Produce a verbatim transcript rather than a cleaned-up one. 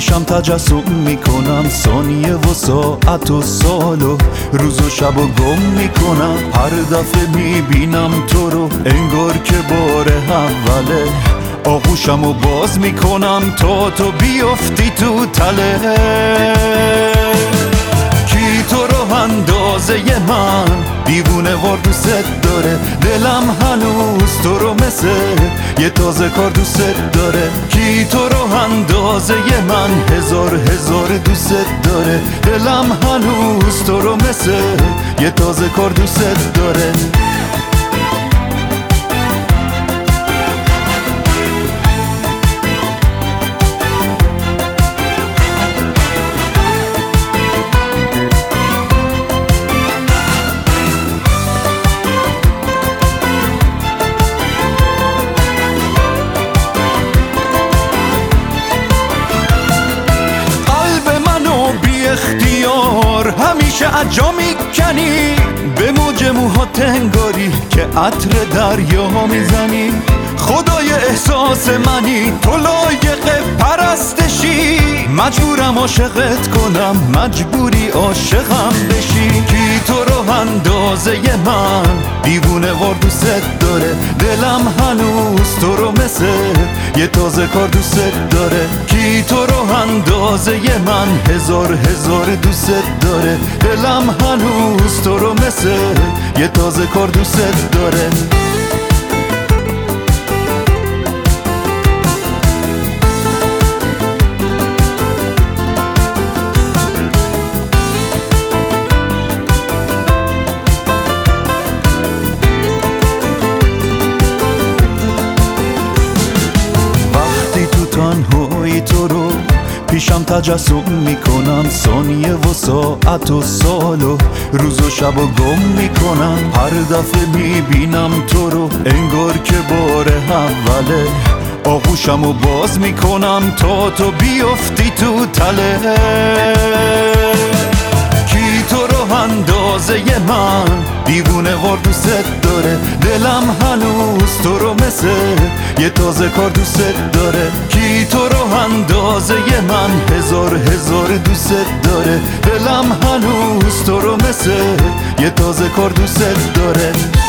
پیشم تجسم میکنم ثانیه و ساعت و سال و روز و شب و گم میکنم. هر دفعه میبینم تو رو انگار که بار اوله. آغوشم و باز میکنم تا تو بیفتی تو تله. کی تو رو اندازه من دیوونه وار دوست داره. دلم هنوز تو رو مثل یه تازه کار دوست داره. کی تو رو اندازه من هزار هزار دوست داره. دلم هنوز تو رو مثل یه تازه کار دوست داره. اختیار همیشه عجا میکنی. به موج موهات انگاری که عطر دریا میزنی. خدای احساس منی تو لایق پرستشی. مجبورم عاشقت کنم مجبوری عاشقم بشی. کی تو رو اندازه من دیوونه وار دوست داره. دلم هنوز تو رو مثل یه تازه کار دوست داره. کی تو رو اندازه من هزار هزار دوست داره. دلم هنوز تو رو مثل یه تازه کار دوست داره. تنهایی تو رو پیشم تجسم میکنم ثانیه و ساعت و سال و روز و شب و گم میکنم. هر دفعه میبینم تو رو انگار که بار اوله. آغوشم و باز میکنم تا تو بیفتی تو تله. کی تو رو اندازه من دیوونه وار دوست داره. دلم هنوز تو رو مثل یه تازه کار دوست داره. کی تو رو اندازه من هزار هزار دوست داره. دلم هنوز تو رو مثل یه تازه کار دوست داره.